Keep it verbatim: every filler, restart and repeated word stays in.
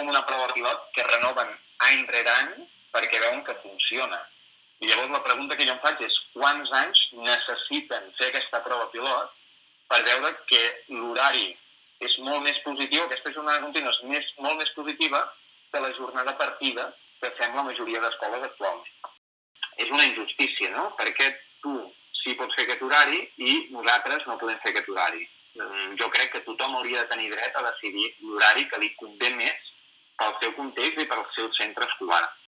com una prova pilot que renoven any rere any perquè veuen que funciona. I llavors la pregunta que jo em faig és quants anys necessiten fer aquesta prova pilot per veure que l'horari és molt més positiu, aquesta jornada contínua és més, molt més positiva que la jornada partida que fem la majoria d'escoles actualment. És una injustícia, no? Perquè tu sí pots fer aquest horari i nosaltres no podem fer aquest horari. Jo crec que tothom hauria de tenir dret a decidir l'horari que li convé més pel seu context i pel seu centre escolar.